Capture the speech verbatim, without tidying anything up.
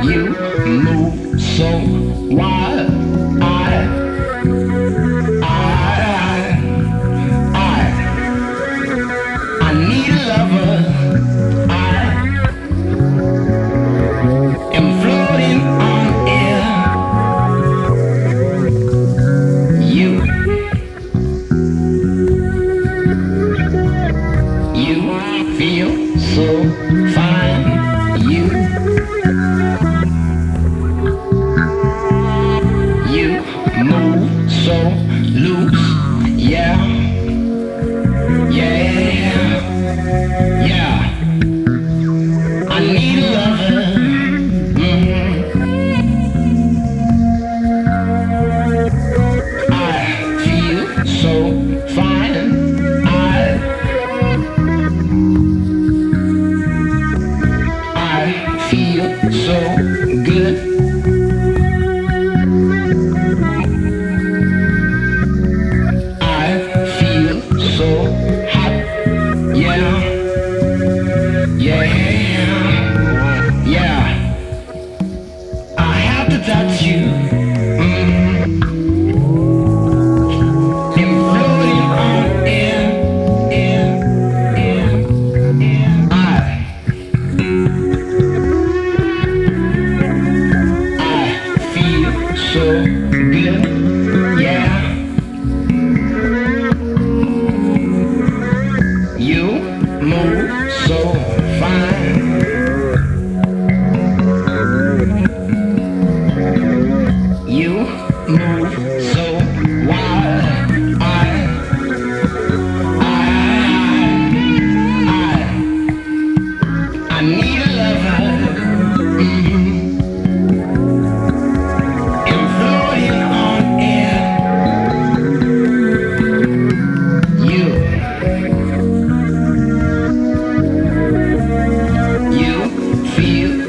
You move so wild. I, I, I, I need a lover. I am floating on air. You, you feel so fine. You, you move so loose. Yeah, yeah, yeah. I need a lover. Mhm. I feel so fine. I, I feel so good. I feel so hot. Yeah, yeah, yeah. I have to touch you. Mm. I'm floating on air, air, air, air. I, I feel so good. Yeah. You move so fine. You move so wild. I, I, I, I need a lover. Mhm. I'm floating on air. You. You feel